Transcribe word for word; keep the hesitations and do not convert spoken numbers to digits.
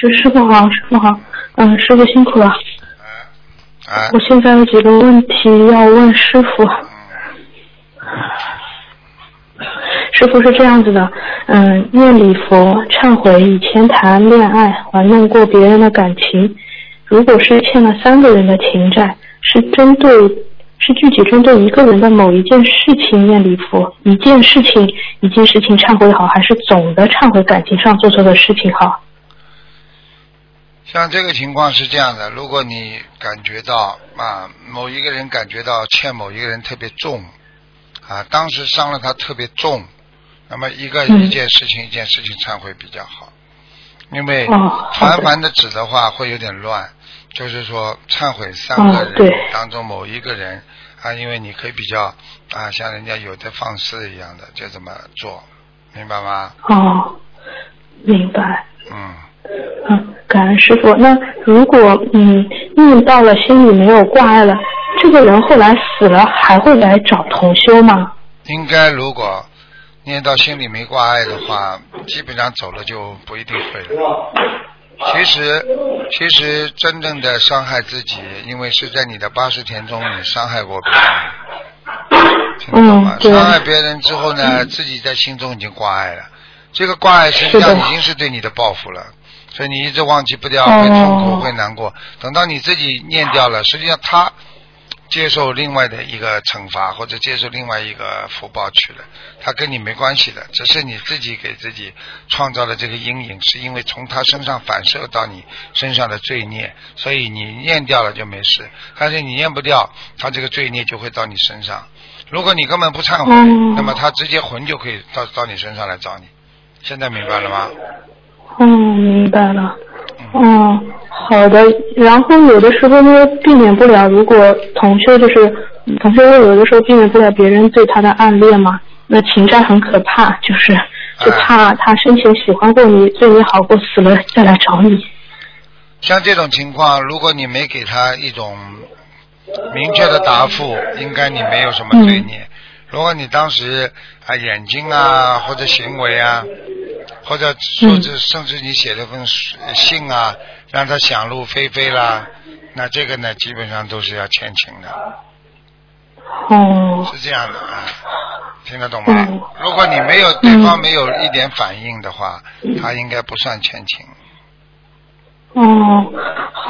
师师傅好，师傅好，嗯，师傅辛苦了。 啊， 我现在有几个问题要问师傅。师傅是这样子的，嗯，念礼佛，忏悔以前谈恋爱玩弄过别人的感情，如果是欠了三个人的情债，是针对是具体针对一个人的某一件事情念礼佛，一件事情一件事情忏悔好，还是总的忏悔感情上做错的事情好？ 像这个情况是这样的，如果你感觉到啊某一个人感觉到欠某一个人特别重啊，当时伤了他特别重，那么一个、嗯、一件事情一件事情忏悔比较好，因为传繁的指的话会有点乱，就是说忏悔三个人当中某一个人、哦、啊，因为你可以比较啊像人家有的放肆一样的就这么做，明白吗？ 哦，明白。 嗯嗯，感恩师傅。那如果嗯念到了心里没有挂碍了，这个人后来死了还会来找同修吗？ 应该如果念到心里没挂碍的话，基本上走了就不一定会了。其实其实真正的伤害自己，因为是在你的八十天中你伤害过别人，听得懂吗？ 嗯、 伤害别人之后呢，自己在心中已经挂碍了，这个挂碍实际上已经是对你的报复了，所以你一直忘记不掉，会痛苦会难过，等到你自己念掉了，实际上他接受另外的一个惩罚或者接受另外一个福报去了，他跟你没关系的，只是你自己给自己创造了这个阴影，是因为从他身上反射到你身上的罪孽，所以你念掉了就没事，但是你念不掉，他这个罪孽就会到你身上。如果你根本不忏悔、嗯、那么他直接魂就可以到到你身上来找你。现在明白了吗？ 嗯，明白了。嗯，好的。然后有的时候呢，避免不了，如果同修就是同修有的时候避免不了别人对他的暗恋嘛，那情债很可怕，就是就怕他生前喜欢过你，对你好过，死了再来找你。 像这种情况，如果你没给他一种明确的答复，应该你没有什么罪孽。嗯、如果你当时啊眼睛啊或者行为啊，或者甚至甚至你写了份信啊，让他想入非非啦，那这个呢基本上都是要欠情的。 哦， 是这样的啊，听得懂吗？嗯、如果你没有对方没有一点反应的话，嗯、他应该不算欠情。 哦。